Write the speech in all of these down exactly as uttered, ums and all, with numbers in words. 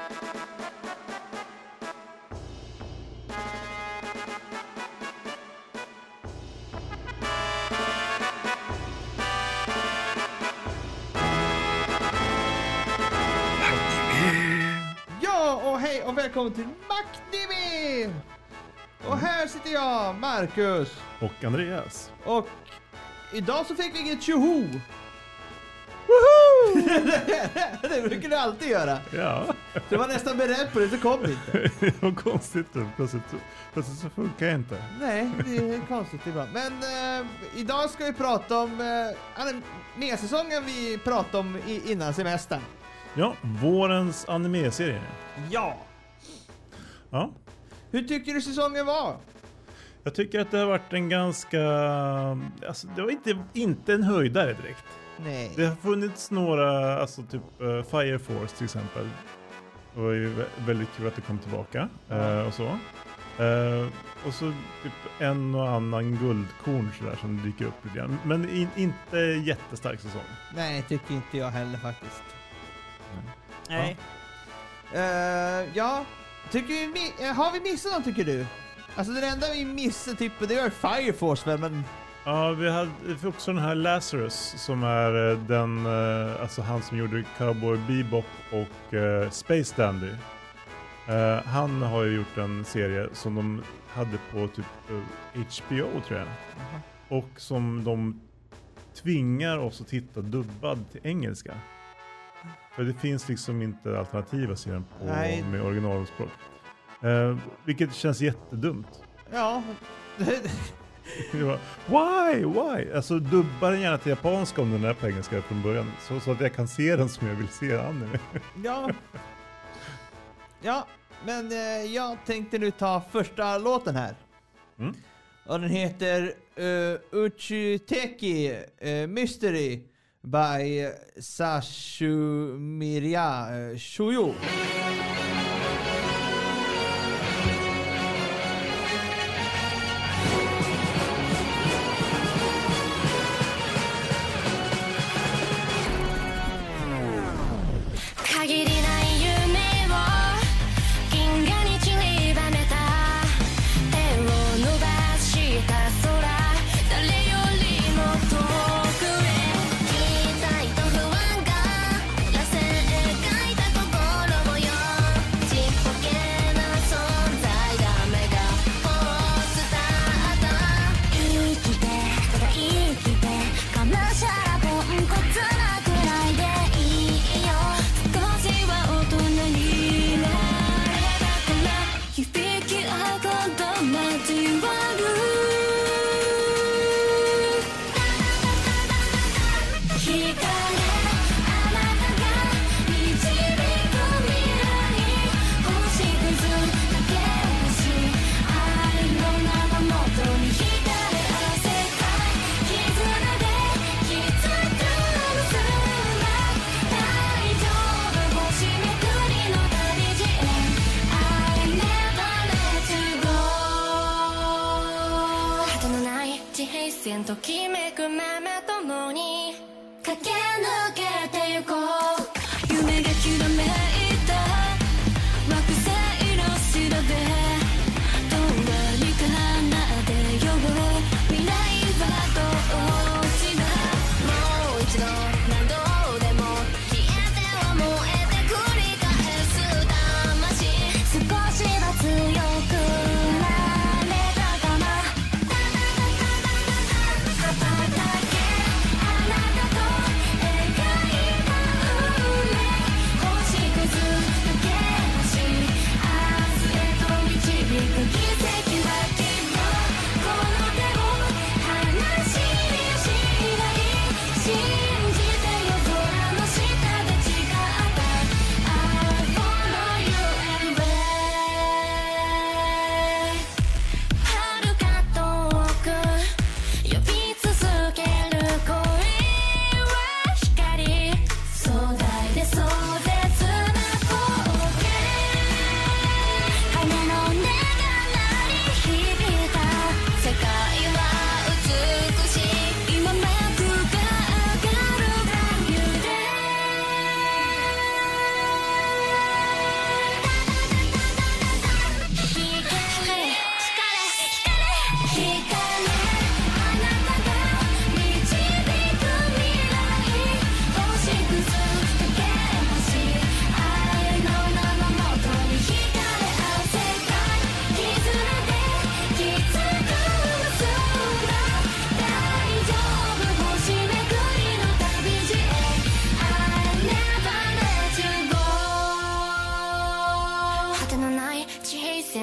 Hej och välkommen till Maktnivå! Och här sitter jag, Marcus. Och Andreas. Och idag så fick vi inget tjoho! Woho! Det brukar du alltid göra. Ja. Du var nästan beredd på det, så kom det inte. Det var konstigt nu. Plötsligt, plötsligt så funkar jag inte. Nej, det är konstigt ibland. Men eh, idag ska vi prata om eh, anime-säsongen vi pratade om i, innan semestern. Ja, vårens anime-serie. Ja. Ja. Hur tycker du säsongen var? Jag tycker att det har varit en ganska... Alltså, det var inte, inte en höjdare direkt. Nej. Det har funnits några, alltså typ uh, Fire Force till exempel. Det var ju vä- väldigt kul att det kom tillbaka. Ja. Uh, och så. Uh, och så typ en och annan guldkorn så där som dyker upp lite grann. Men in, inte jättestark säsong. Nej, tycker inte jag heller faktiskt. Mm. Nej. Ja. Uh, ja. Tycker vi, mi- har vi missat något, tycker du? Alltså det enda vi missade typ, det var Fire Force väl, men... Ja, vi hade också den här Lazarus som är eh, den, eh, alltså han som gjorde Cowboy Bebop och eh, Space Dandy. Eh, han har ju gjort en serie som de hade på typ eh, H B O tror jag. Aha. Och som de tvingar oss att titta dubbad till engelska. För det finns liksom inte alternativa serien på Nej. med originalspråk. Eh, vilket känns jättedumt. Ja. Det var, why, why? Alltså dubbar den gärna till japanska om den är på engelska från början. Så, så att jag kan se den som jag vill se anime. Ja. Ja, men eh, jag tänkte nu ta första låten här. Mm. Och den heter uh, Uchiteki uh, Mystery by Sashumiria uh, Shuyo. 「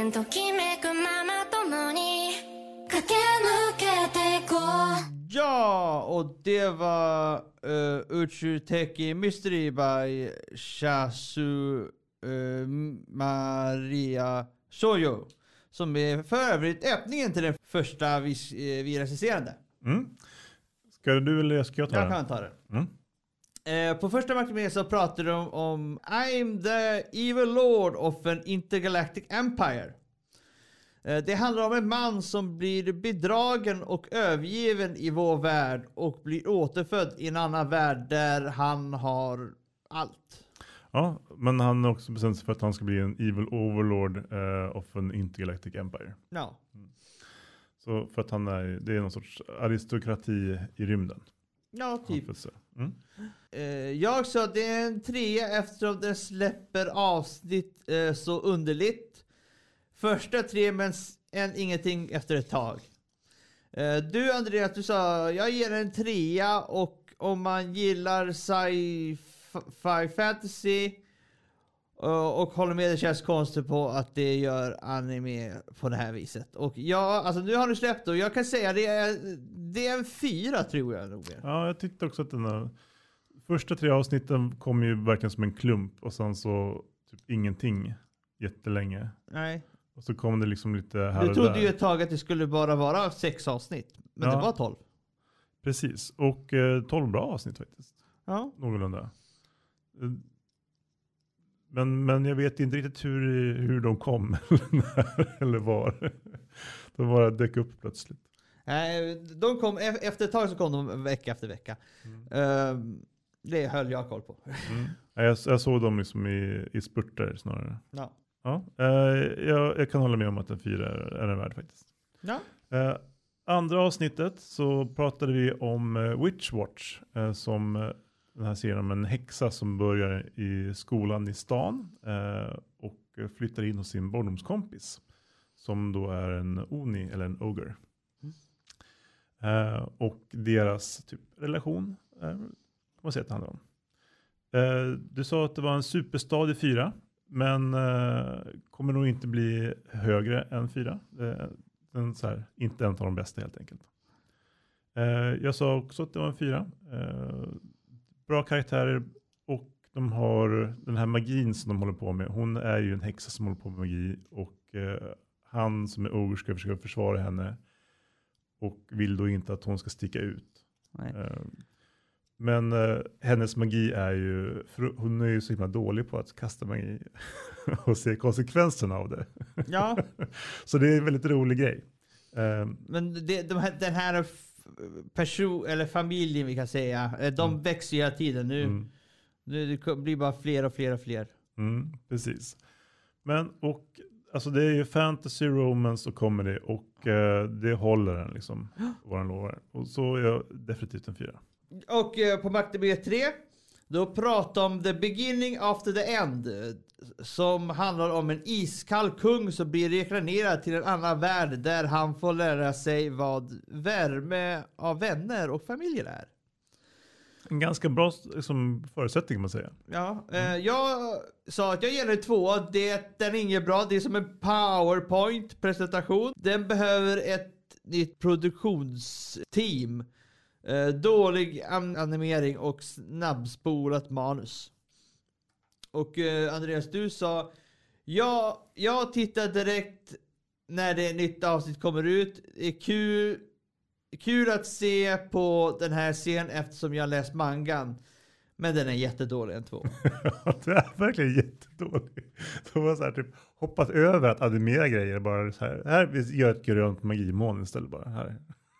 然ときめくまま共に駆け抜けてこう Ja, och det var uh, Uchuteki Mystery by Shasu uh, Maria Shoyo. Som är för övrigt öppningen till den första vi, uh, vi recenserade. Mm. Ska du eller ska jag ta jag den? Jag kan ta den. Mm. Uh, på första marknaden så pratar de om I'm the evil lord of an intergalactic empire. Det handlar om en man som blir bedragen och övergiven i vår värld och blir återfödd i en annan värld där han har allt. Ja, men han har också bestämt sig för att han ska bli en evil overlord uh, of an intergalactic empire. Ja. Mm. Så för att han är, det är någon sorts aristokrati i rymden. Ja, typ. Mm. Uh, jag sa att det är en trea eftersom den släpper avsnitt uh, så underligt. Första tre men än ingenting efter ett tag. Uh, du Andreas, du sa jag ger en trea och om man gillar sci-fi fantasy uh, och håller med, det känns konstigt på att det gör anime på det här viset. Och ja, alltså nu har du släppt och jag kan säga det är, det är en fyra tror jag nog. Ja, jag tyckte också att den här första tre avsnitten kom ju verkligen som en klump och sen så typ ingenting jättelänge. Nej. Och så kom det liksom lite här och där. Du trodde ju ett tag att det skulle bara vara sex avsnitt. Men ja, det var tolv. Precis. Och eh, tolv bra avsnitt faktiskt. Ja. Någorlunda. Men, men jag vet inte riktigt hur, hur de kom. Eller var. De bara dök upp plötsligt. Nej, de kom, efter ett tag så kom de vecka efter vecka. Mm. Det höll jag koll på. Mm. Jag, jag såg dem liksom i, i spurter snarare. Ja. Ja, eh, jag, jag kan hålla med om att en fyra är, är en värd faktiskt. Ja. Eh, andra avsnittet så pratade vi om eh, Witchwatch eh, som eh, den här serien om en häxa som börjar i skolan i stan eh, och flyttar in hos sin barndomskompis som då är en oni eller en ogre. Mm. Eh, och deras typ relation eh, kan man säga att det handlar om. Eh, du sa att det var en superstadig fyra. Men eh, kommer nog inte bli högre än fyra. Eh, den, så här, inte en av de bästa helt enkelt. Eh, jag sa också att det var en fyra. Eh, bra karaktärer och de har den här magin som de håller på med. Hon är ju en häxa som håller på med magi och eh, han som är ogre ska försöka försvara henne och vill då inte att hon ska sticka ut. Nej. Eh, Men uh, hennes magi är ju, hon är ju så himla dålig på att kasta magi och se konsekvenserna av det. Ja. Så det är en väldigt rolig grej. Uh, Men det, de här, den här person eller familjen vi kan säga, de mm. växer hela tiden nu. Mm. nu. Det blir bara fler och fler och fler. Mm, precis. Men och alltså det är ju fantasy, romance och comedy och uh, det håller den liksom, vad den lovar. Och så är jag definitivt en fyra. Och eh, på Mac D B tre då pratar om The Beginning After the End som handlar om en iskall kung som blir reinkarnerad till en annan värld där han får lära sig vad värme av vänner och familjer är. En ganska bra liksom, förutsättning kan man säga. Ja, eh, jag sa att jag ger den två. Det, den är inget bra. Det är som en PowerPoint-presentation. Den behöver ett nytt produktionsteam. Eh, dålig an- animering och snabbspolat manus. Och eh, Andreas, du sa ja, jag tittar direkt när det nytt avsnitt kommer ut. Det är kul, kul att se på den här scenen eftersom jag läst mangan. Men den är jättedålig en två. Det är verkligen jättedålig. De har så här typ hoppat över att animera grejer bara så här. Här vi gör ett grönt magimoln istället bara här.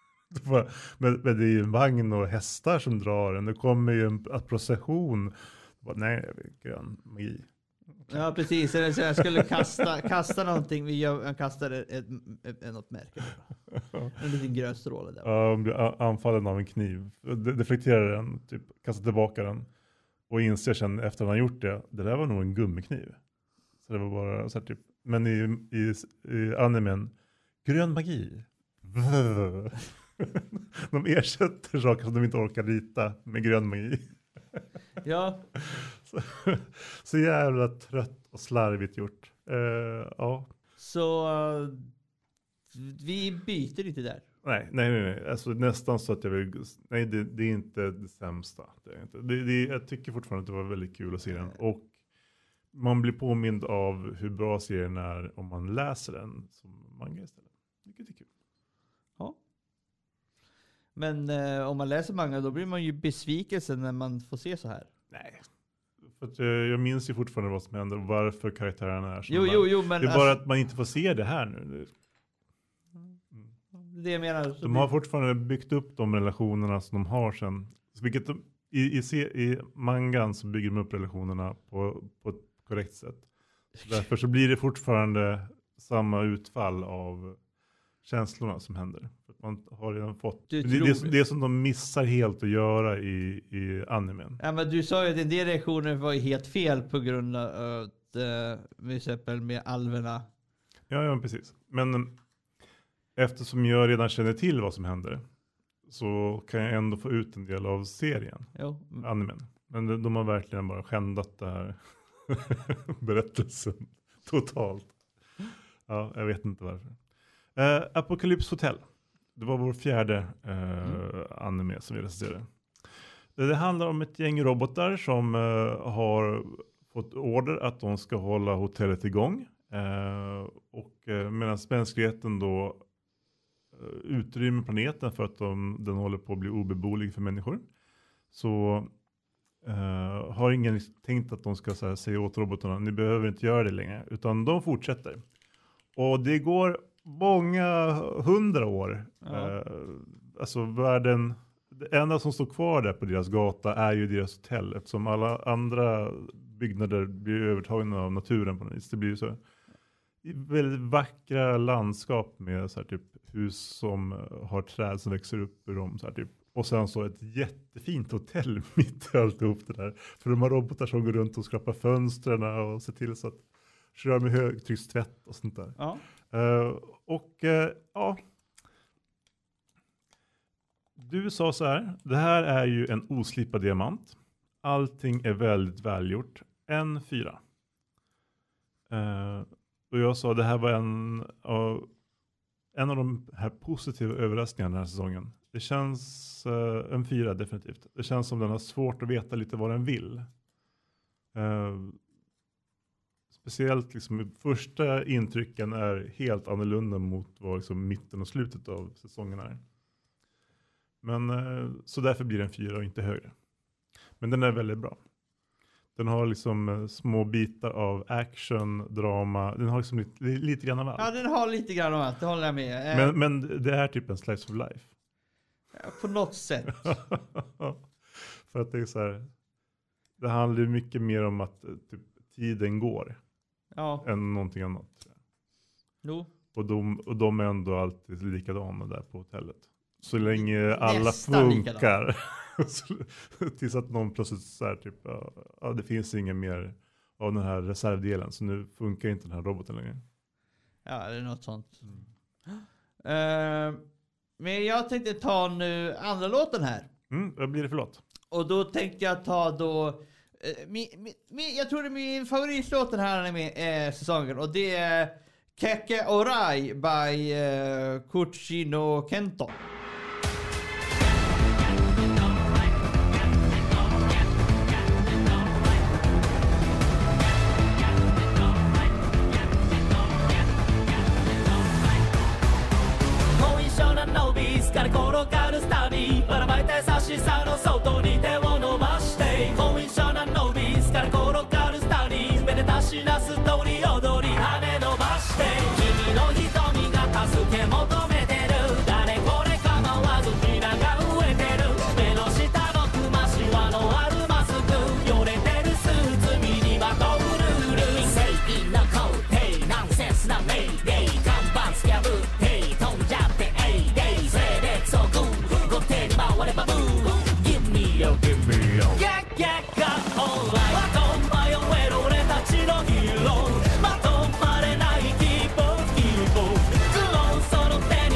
Men, men det är ju en vagn och hästar som drar den. Det kommer ju en, en procession. Bara, nej, grön magi. Ja, precis. Så jag skulle kasta, kasta någonting. Vi gör, jag kastade ett, ett, ett, något märke. En liten grön stråle där. Ja, um, blir anfallen av en kniv. De, deflekterar den, typ, kastar tillbaka den. Och inser sen efter att han gjort det, det där var nog en gummikniv. Så det var bara så här typ. Men i, i, i animen, grön magi. De ersätter saker som de inte orkar rita med grön magi. Ja. Så, så jävla trött och slarvigt gjort. Uh, ja. Så uh, vi byter inte där. Nej, nej, nej, nej. Alltså nästan så att jag vill... Nej, det, det är inte det sämsta. Det är inte. Det, det, jag tycker fortfarande att det var väldigt kul att se den. Och man blir påmind av hur bra serien är om man läser den som manga istället. Vilket är kul. Ja. Men eh, om man läser manga då blir man ju besviken när man får se så här. Nej. För att, eh, jag minns ju fortfarande vad som händer och varför karaktärerna är så. Jo, jo, jo, men... Det är bara alltså, att man inte får se det här nu. det jag menar... De blir... har fortfarande byggt upp de relationerna som de har sen. Vilket de, i, i, i mangan så bygger de upp relationerna på, på ett korrekt sätt. Så därför så blir det fortfarande samma utfall av känslorna som händer. För att man har redan fått... Det, det, det, det som de missar helt att göra i, i animen. Ja, men du sa ju att en del reaktioner var ju helt fel på grund av att, uh, till exempel med alverna. Ja, ja, precis. Men eftersom jag redan känner till vad som händer så kan jag ändå få ut en del av serien. Jo. Animen. Men de, de har verkligen bara skändat det här berättelsen totalt. Ja, jag vet inte varför. Uh, Apocalypse Hotel. Det var vår fjärde uh, mm. anime som vi recenserade. Det, det handlar om ett gäng robotar som uh, har fått order att de ska hålla hotellet igång. Uh, och uh, medan mänskligheten då uh, utrymmer planeten för att de, den håller på att bli obeboelig för människor. Så uh, har ingen tänkt att de ska så här, säga åt robotarna, ni behöver inte göra det längre. Utan de fortsätter. Och det går många hundra år. Ja. Uh, alltså världen, det enda som står kvar där på deras gata är ju deras hotell. Eftersom alla andra byggnader blir övertagna av naturen på något vis. Det blir ju så väldigt vackra landskap med så här typ hus som har träd som växer upp ur dem. Så här typ. Och sen så ett jättefint hotell mitt i alltihop det där. För de har robotar som går runt och skrapar fönstren och ser till så att kör med högtryckstvätt och sånt där. Ja. Uh, och uh, ja. Du sa så här. Det här är ju en oslipad diamant. Allting är väldigt välgjort. En fyra. Uh, och jag sa det här var en av, en av de här positiva överraskningarna den här säsongen. Det känns uh, en fyra definitivt. Det känns som den har svårt att veta lite vad den vill. Uh, Speciellt liksom första intrycken är helt annorlunda mot vad liksom mitten och slutet av säsongen är. Men så därför blir den fyra och inte högre. Men den är väldigt bra. Den har liksom små bitar av action, drama. Den har liksom lite, lite grann av allt. Ja, den har lite grann av allt, det håller jag med. Men, men det är typ en slice of life. Ja, på något sätt. För att det är så här. Det handlar mycket mer om att typ, tiden går. Ja. Än någonting annat. Jo. Och de, och de är ändå alltid likadana där på hotellet. Så länge alla Nästan funkar. Tills att någon plötsligt så här typ. Ja, det finns ingen mer av den här reservdelen. Så nu funkar inte den här roboten längre. Ja, det är något sånt. Mm. Uh, men jag tänkte ta nu andra låten här. Mm, vad blir det för låt? Och då tänkte jag ta då... Uh, mi, mi, mi, jag tror det är min favoritlåt den här med, uh, säsongen. Och det är Keke Orai by uh, Kuchino Kento. から転がるスターにばらまいて差しさの外に手を伸ばして後遺症なノービスから転がるスターにめでたしなストーリー踊り羽伸ばして君の瞳が助け求めてる誰これ構わずひらが飢えてる目の下のクマシワのあるマスクよれてるスーツ身にまとうルール未製品の工程ナンセンスなメイデイ看板突き破って飛んじゃってエイデイ整列をグーご手に回ればブー Give me your give me your Yeah yeah got all right まと迷える俺たちのヒーローまとまれないキーボーキーボークローンその手に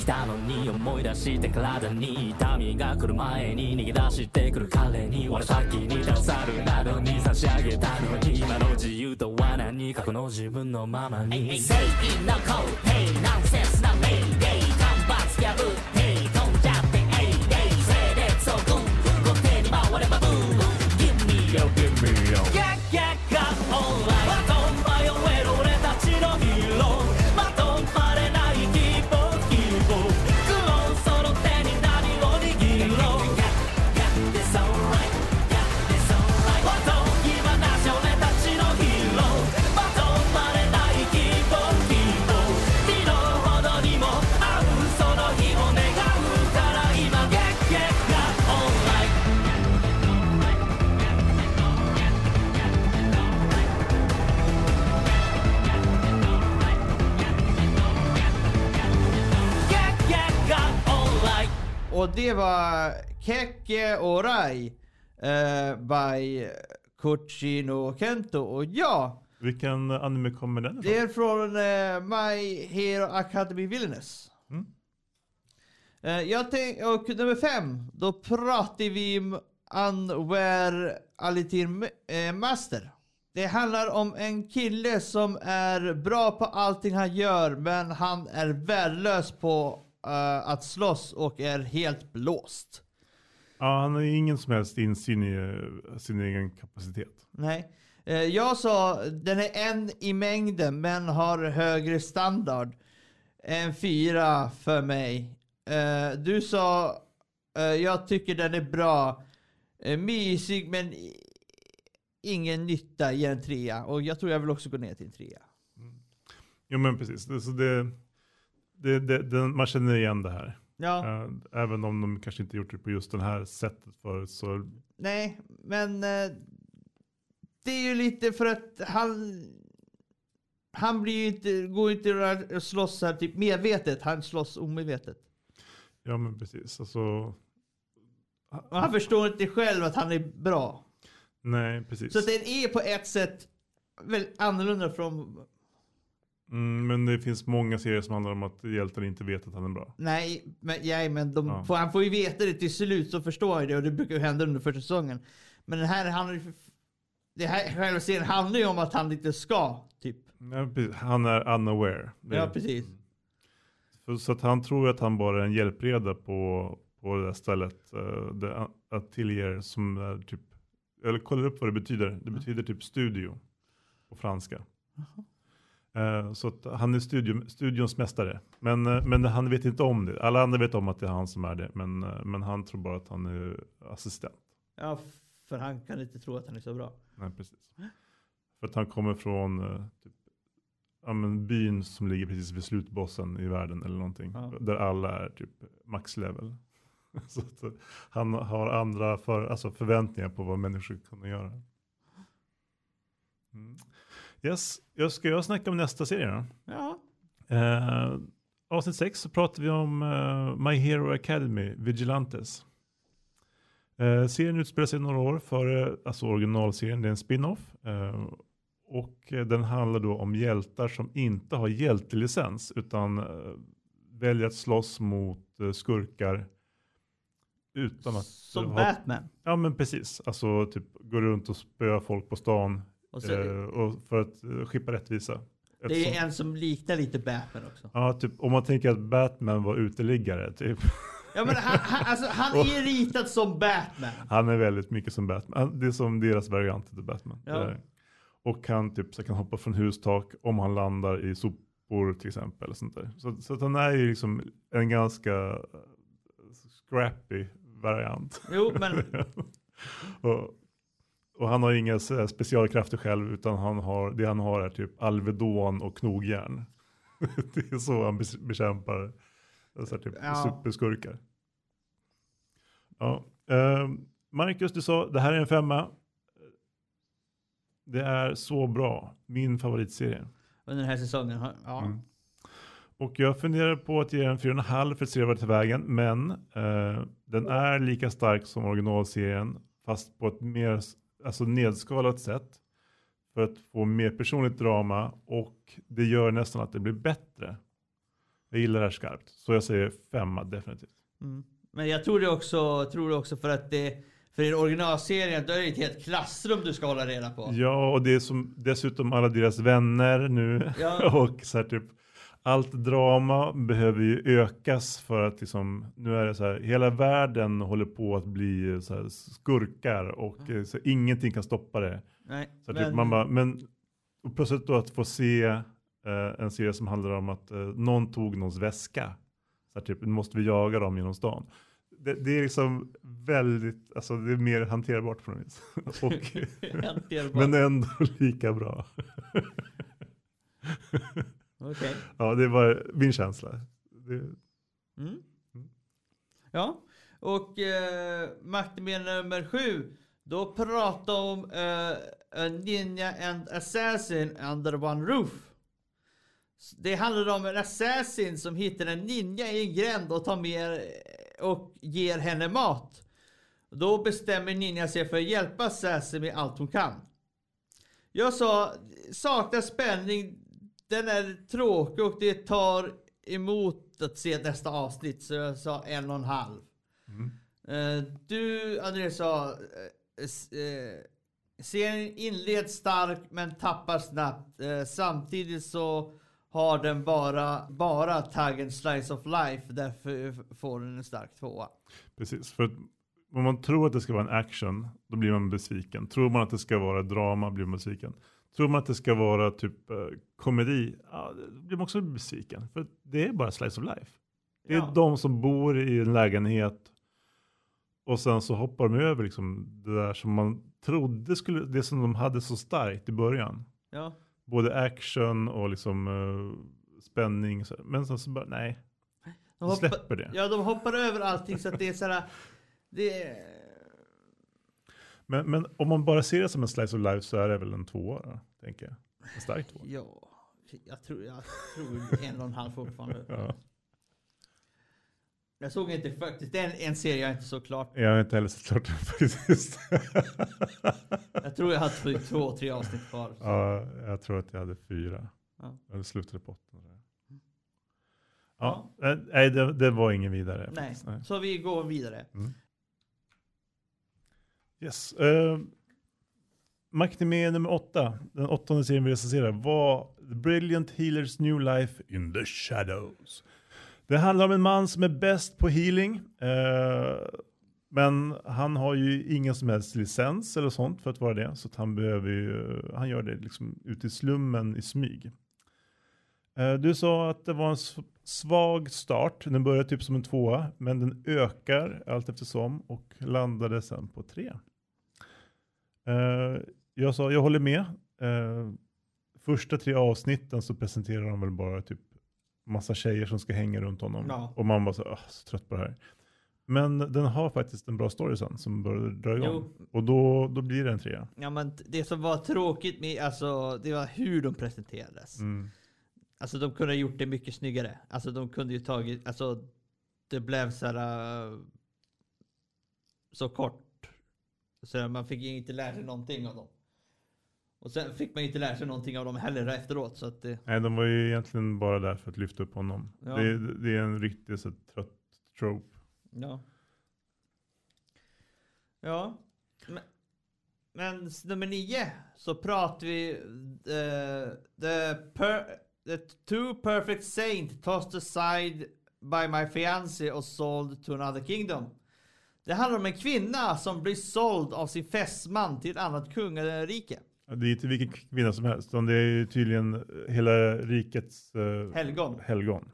きたのに思い出して体に痛みが来る前に逃げ出してくる彼に俺先に出さるなどに差し上げたのに今の自由とは何かこの自分のままに正義のコール Hey ナンセンスなメイデイ看板つき破って Hey 飛んじゃって Hey Day 整列をグングン後手に回ればブー Give me your Give me your Yeah yeah got all right バトン迷える俺たちのヒーローバトン張れない希望希望クローンその手に何を握ろう Got this alright Got this alright バトン今なし俺たちのヒーローバトン張れない希望希望昨日ほどにも会うその日を願うから今 Get get got alright Get get got alright Och det var Kekke Orai eh, by Kuchino Kento. Och ja, Vilken anime kommer den det är från eh, My Hero Academy Villainous. Mm. Eh, jag tänk, och nummer fem, då pratar vi om Unwear Alitir eh, Master. Det handlar om en kille som är bra på allting han gör, men han är värdelös på uh, att slåss och är helt blåst. Ja, han har ingen som helst insyn i uh, sin egen kapacitet. Nej. Eh, jag sa, den är en i mängden, men har högre standard. En fyra för mig. Eh, du sa, eh, jag tycker den är bra. Eh, mysig, men i- ingen nytta i en trea. Och jag tror jag vill också gå ner till en trea. Jo men precis, det, så det, det, det, det, man känner igen det här. Ja, Uh, även om de kanske inte gjort det på just det här sättet för så nej, men eh, det är ju lite för att han han blir ju inte, går ju inte att slåss här typ medvetet, han slåss omedvetet. ja men precis, alltså Och han förstår inte själv att han är bra. nej precis. Så att den är på ett sätt väldigt annorlunda från... Mm, men det finns många serier som handlar om att hjälten inte vet att han är bra. Nej, men, ja, men de, Ja. får, han får ju veta det till slut, så förstår jag det. Och det brukar ju hända under första säsongen. Men den här handlar ju... Det här själva serien handlar ju om att han inte ska, typ. Ja, precis. Han är unaware. Det, Ja, precis. för, så att han tror att han bara är en hjälpreda på, på det där stället. Uh, det atelier som är typ... Eller kolla upp vad det betyder. Det betyder typ studio på franska. Uh, så att han är studio, studions mästare. Men, uh, men han vet inte om det. Alla andra vet om att det är han som är det. Men, uh, men han tror bara att han är assistent. Ja, för han kan inte tro att han är så bra. Nej, precis. För att han kommer från uh, typ, ja, men byn som ligger precis vid slutbossen i världen eller någonting. Ja. Där alla är typ max level. Så att, uh, han har andra för, alltså förväntningar på vad människor kan göra. Mm. Yes, jag ska jag snacka om nästa serie då? Ja. Uh, avsnitt sex så pratar vi om uh, My Hero Academy Vigilantes. Uh, serien utspelar sig några år före alltså originalserien. Det är en spin-off. Uh, och uh, den handlar då om hjältar som inte har hjältelicens utan uh, väljer att slåss mot uh, skurkar utan att Som ha... Batman. Ja men precis. Alltså typ gå runt och spöa folk på stan Och så, uh, och för att uh, skippa rättvisa. det är Eftersom- en som liknar lite Batman också. Ja, typ om man tänker att Batman var uteliggare, typ. Ja, men han, han, alltså, han är ritad som Batman. Han är väldigt mycket som Batman. Han- Det är som deras variant till Batman. Ja. Det där. Och han typ så kan hoppa från hustak om han landar i sopor till exempel. Och sånt där. Så, så att han är ju liksom en ganska eh, scrappy variant. Jo, men och, och han har inga så- specialkrafter själv utan han har, det han har är typ Alvedon och knogjärn. Det är så han be- bekämpar så här typ Ja. superskurkar. Ja. Eh, Marcus, du sa det här är en femma. Det är så bra. Min favoritserie. under den här säsongen. har- Ja. Mm. Och jag funderar på att ge en fyra komma fem för att se vad det tar vägen. Men eh, den är lika stark som originalserien. Fast på ett mer alltså nedskalat sätt. För att få mer personligt drama. Och det gör nästan att det blir bättre. Jag gillar det här skarpt. Så jag säger femma definitivt. Mm. Men jag tror det också, tror det också för att det, för i originalserien då är det ett helt klassrum du ska hålla reda på. Ja, och det är som dessutom alla deras vänner nu. Ja. Och så här typ, allt drama behöver ju ökas för att liksom, nu är det så här, hela världen håller på att bli så här skurkar och mm. så ingenting kan stoppa det. Nej, så men... typ man bara, men och plötsligt då att få se eh, en serie som handlar om att eh, någon tog någons väska. Så här typ, nu måste vi jaga dem genom stan. Det, det är liksom väldigt, alltså det är mer hanterbart på något vis. och, men ändå lika bra. Okay. Ja, det var min känsla. Det... Mm. Mm. Ja, och eh, Maktmed nummer sju. Då pratar om eh, Ninja and Assassin under one roof. Det handlar om en assassin som hittar en ninja i en gränd och tar med och ger henne mat. Då bestämmer ninja sig för att hjälpa assassin med allt hon kan. Jag sa, saknar spänning. Den är tråkig och det tar emot att se nästa avsnitt. Så jag sa en och en halv. Mm. Uh, du, Andreas, sa uh, uh, serien inleds stark men tappar snabbt. Uh, samtidigt så har den bara, bara taggen Slice of Life. Därför får den en stark tvåa. Precis, för om man tror att det ska vara en action, då blir man besviken. Tror man att det ska vara drama, blir man besviken. Tror man att det ska vara typ uh, komedi, ja, då blir man också besviken. För det är bara Slice of Life. Det är ja. de som bor i en lägenhet och sen så hoppar de över liksom det där som man trodde skulle, det som de hade så starkt i början. Ja. Både action och liksom uh, spänning. Så, men sen så bara, nej. De hoppar, släpper det. Ja, de hoppar över allting så att det är sådär, det är... Men, men om man bara ser det som en slice of life så är det väl en tvåa då, tänker jag. En stark tvåa. Ja, jag tror, jag tror en och en halv fortfarande. Ja. Jag såg inte faktiskt, det är en, en serie jag inte så klart. Jag har inte heller så klart den faktiskt. Jag tror jag hade två, tre avsnitt kvar. Så. Ja, jag tror att jag hade fyra. Ja. Jag slutade på åtta. Ja, ja. Nej, det, det var ingen vidare. Nej. Nej, så vi går vidare. Mm. Yes. Uh, Maktmed nummer åtta. Den åttonde serien vi recenserar var The Brilliant Healer's New Life in the Shadows. Det handlar om en man som är bäst på healing. Uh, men han har ju ingen som helst licens eller sånt för att vara det. Så att han behöver ju, han gör det liksom ute i slummen i smyg. Uh, du sa att det var en svag start. Den började typ som en tvåa. Men den ökar allt eftersom. Och landade sen på tre. Uh, jag sa, jag håller med. Uh, första tre avsnitten så presenterar de väl bara typ massa tjejer som ska hänga runt honom. Ja. Och man bara så, så trött på det här. Men den har faktiskt en bra story sen som börjar dra igång. Jo. Och då, då blir det en trea. Ja, men det som var tråkigt med, alltså, det var hur de presenterades. Mm. Alltså de kunde ha gjort det mycket snyggare. Alltså de kunde ju tagit, alltså det blev så här uh, så kort. Så man fick inte lära sig någonting av dem. Och sen fick man inte lära sig någonting av dem heller efteråt. Så att det... Nej, de var ju egentligen bara där för att lyfta upp honom. Ja. Det, det är en riktigt så trött trope. Ja. Ja. Men, men nummer nio så pratar vi uh, the, per, the two perfect saint tossed aside by my fiancé och sold to another kingdom. Det handlar om en kvinna som blir såld av sin fästman till ett annat kungarike. Det är inte vilken kvinna som helst. Det är tydligen hela rikets uh, helgon. helgon.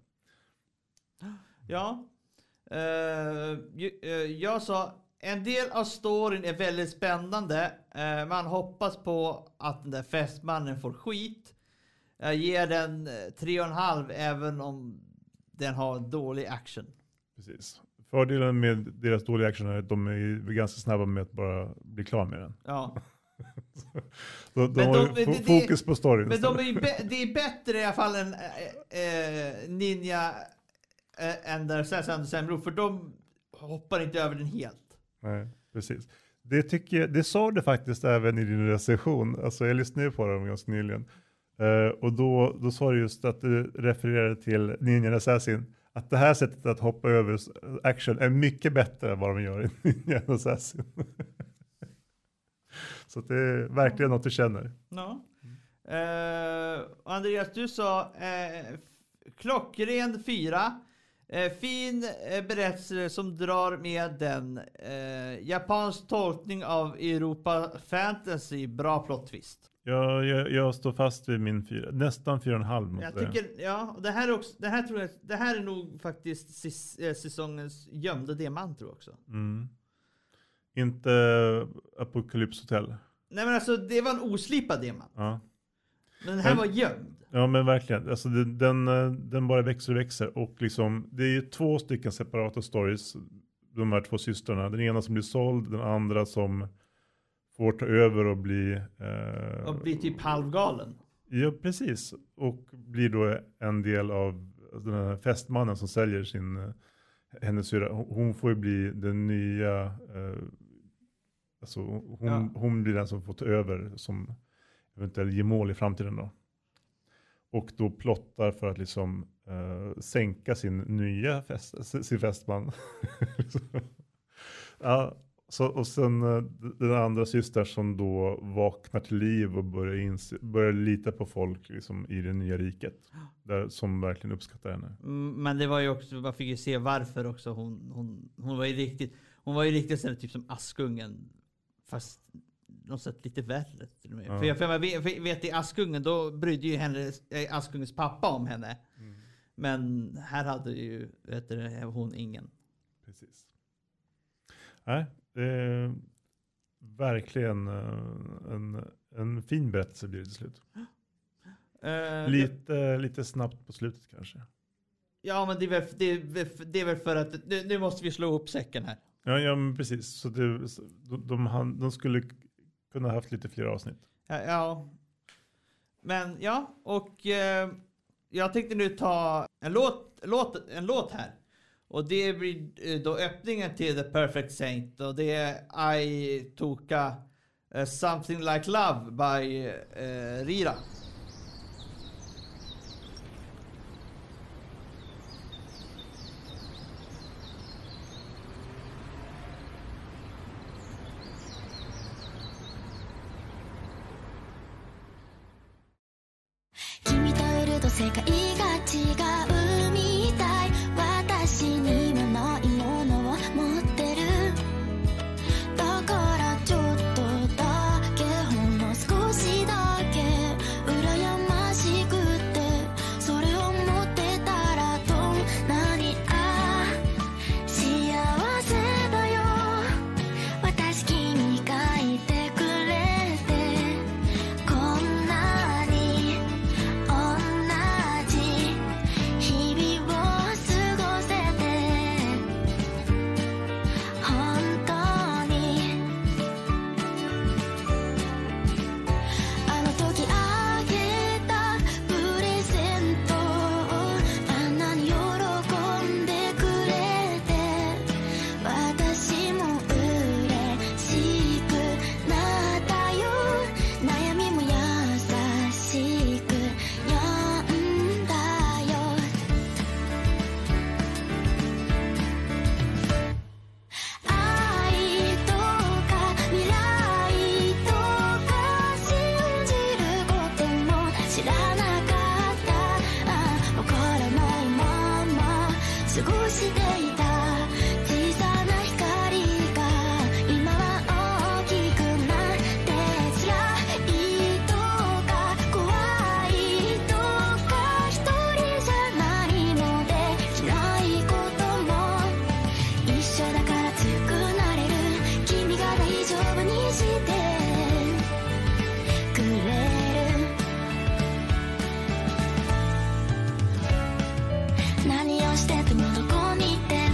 Ja. Uh, uh, jag sa, en del av storyn är väldigt spännande. Uh, man hoppas på att den där fästmannen får skit. Jag ger den tre och en halv även om den har dålig action. Precis. Fördelen med deras dåliga action är att de är ganska snabba med att bara bli klar med den. Ja. de de har de, f- fokus det, på storyn. Men de är be, det är bättre i alla fall än äh, Ninja äh, and the Assassin, för de hoppar inte över den helt. Nej, precis. Det tycker jag, det sa du faktiskt även i din recension. Alltså jag lyssnade på dem ganska nyligen. Uh, och då, då sa du just att du refererade till Ninja Assassin. Att det här sättet att hoppa över action är mycket bättre än vad de gör i Ninja Assassin. Så det är verkligen något du känner. Ja. Uh, Andreas, du sa uh, klockren fyra. Uh, fin uh, berättelse som drar med den. Uh, japansk tolkning av Europa Fantasy. Bra plot twist. Ja, jag, jag står fast vid min fyra. Nästan fyra och en halv. Jag tycker, ja, det här, är också, det, här tror jag, det här är nog faktiskt säs, äh, säsongens gömda diamant tror jag också. Mm. Inte Apocalypse Hotel. Nej men alltså det var en oslipad diamant. Ja. Men den här men, var gömd. Ja men verkligen. Alltså det, den, den bara växer och växer. Och liksom, det är ju två stycken separata stories. De här två systrarna. Den ena som blir såld. Den andra som får ta över och bli... Eh, och bli typ halvgalen. Ja precis. Och blir då en del av den här festmannen som säljer sin... Hennes syra. Hon får ju bli den nya... Eh, alltså hon, ja. hon blir den som får ta över som eventuellt gemål i framtiden då. Och då plottar för att liksom uh, sänka sin nya fest, sin festman. Ja, så, och sen uh, den andra systern som då vaknar till liv och börjar, inse, börjar lita på folk liksom, i det nya riket. Där, som verkligen uppskattar henne. Mm, men det var ju också, man fick ju se varför också. Hon, hon, hon var ju riktigt, hon var ju riktigt sådär, typ som Askungen. Fast något sätt lite värre. Ja. För jag, för jag vet, vet i Askungen, då brydde ju henne, Askungens pappa om henne. Mm. Men här hade ju vet du, hon ingen. Precis. Nej, det är verkligen en, en fin berättelse blir det till slut. Uh, lite, det, lite snabbt på slutet kanske. Ja, men det är väl, det är, det är väl för att nu, nu måste vi slå upp säcken här. Ja, ja men precis. Så det, de, de, de skulle kunna ha haft lite fler avsnitt. Ja, ja. Men ja, och eh, jag tänkte nu ta en låt, låt, en låt här. Och det blir då öppningen till The Perfect Saint. Och det är I Toka uh, Something Like Love by uh, Rira. 世界が違うみたい私にはないものを持ってるだからちょっとだけほんの少しだけ羨ましくってそれを持ってたらどんなにあ幸せだよ私君書いてくれてこんなに同じ日々を過ごせて本当にあの時あげたプレゼントをあんなに喜んでくれて私も嬉しくなったよ悩みも優しくやんだよ愛とか未来とか信じることも知らなかったあわからないまま過ごしていた小さな光が今は大きくなって辛いとか怖いとか一人じゃないのできないことも一緒だから強くなれる君が大丈夫にしてくれる何をしててもどこに行って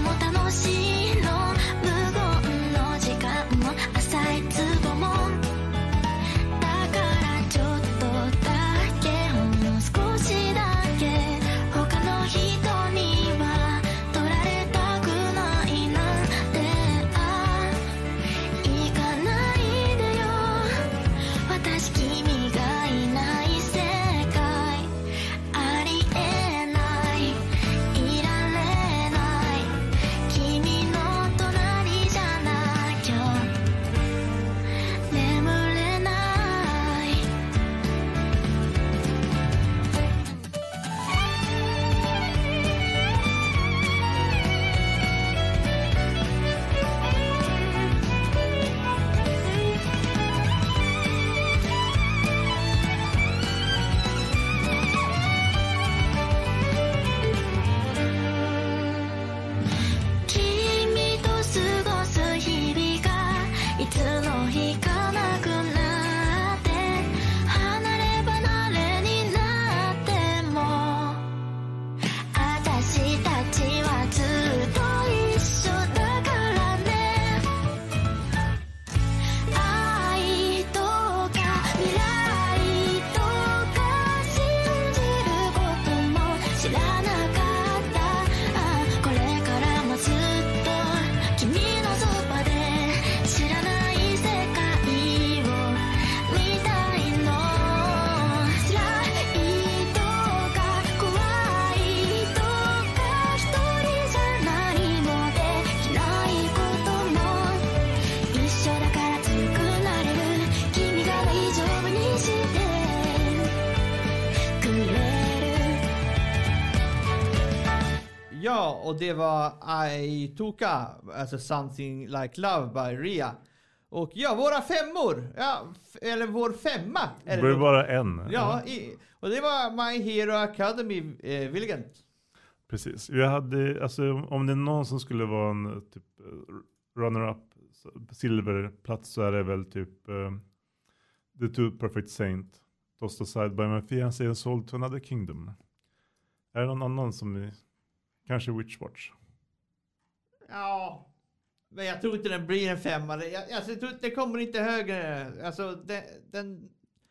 Ja, och det var Aituka, alltså Something Like Love by Ria. Och ja, våra femmor, ja, f- eller vår femma. Är Det börjar nog. vara en. Ja, i, och det var My Hero Academy eh, Villigant. Precis. Jag hade, alltså, om det är någon som skulle vara en typ runner-up silverplats så är det väl typ uh, The Two Perfect Saint, Tossed Aside by My Fiancé and Sold to Another Kingdom. Är det någon annan som vi, kanske Witchwatch? Ja, men jag tror inte den blir en femma. Jag, alltså, jag tror inte det kommer inte högre. Alltså, den... den...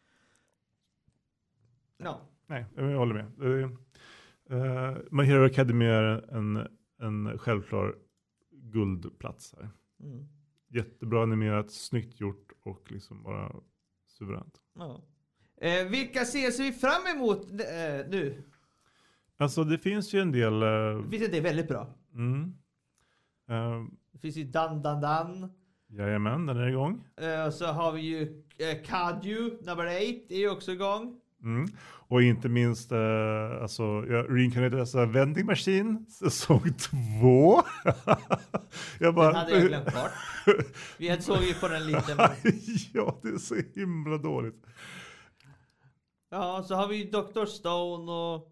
No. Nej, jag håller med. Uh, uh, My Hero Academy är en, en självklar guldplats här. Mm. Jättebra animerat, snyggt gjort och liksom bara suveränt. Ja. Eh, vilka ses vi fram emot eh, nu? Alltså det finns ju en del... Uh, Det finns ju det väldigt bra. mm, uh, Det finns ju Dan Dan Dan. Jajamän, den är igång. Eh, så har vi ju eh, Kaju number eight är ju också igång. Mm. Och inte minst uh, alltså, jag reincarnated as a vending machine säsong två. jag bara, Den hade jag glömt bort. Vi såg ju på den lite. Men... ja, det är så himla dåligt. Ja, så har vi ju doktor Stone och...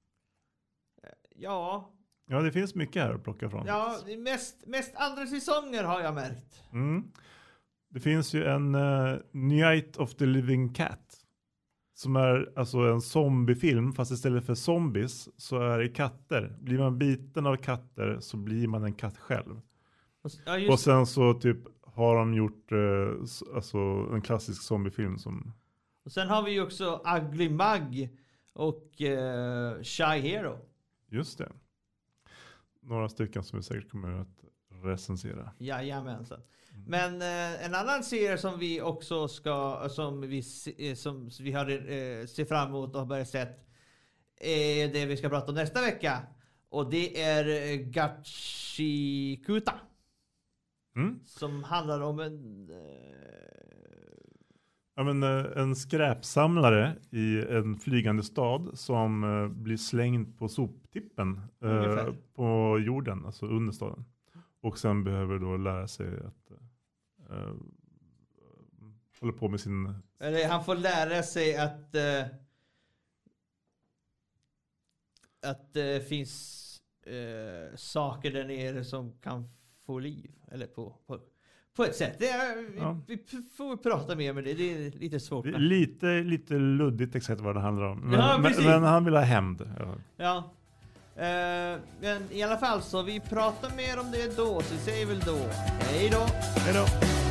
Ja, Ja, det finns mycket här att plocka från. ja det är mest, mest andra säsonger har jag märkt. Mm. Det finns ju en uh, Night of the Living Cat. Som är alltså en zombiefilm, fast istället för zombies så är det katter. Blir man biten av katter så blir man en katt själv. Och, ja, Och just, sen så typ har de gjort uh, alltså en klassisk zombiefilm som... och sen har vi ju också Ugly Mug och uh, Shy Hero. Just det. Några stycken som vi säkert kommer att recensera. Jajamensan. Men eh, en annan serie som vi också ska, som vi, se- som vi har eh, ser fram emot och har börjat sett är det vi ska prata om nästa vecka. Och det är eh, Gachikuta. Mm. Som handlar om en... Eh, Ja, men, eh, en skräpsamlare i en flygande stad som eh, blir slängd på soptippen eh, Ungefär. på jorden, alltså under staden. Och sen behöver då lära sig att eh, hålla på med sin... eller han får lära sig att... Eh, att det finns eh, saker där nere som kan få liv. Eller på... på På ett sätt. Det är, Ja. vi, vi får prata mer med det. Det är lite svårt. Det är Men, lite, lite luddigt exakt vad det handlar om. Men, Ja, men, precis. men han vill ha hämnd. Ja. ja. Eh, men i alla fall så vi pratar mer om det då. Så vi säger väl då. Hej då. Hej då!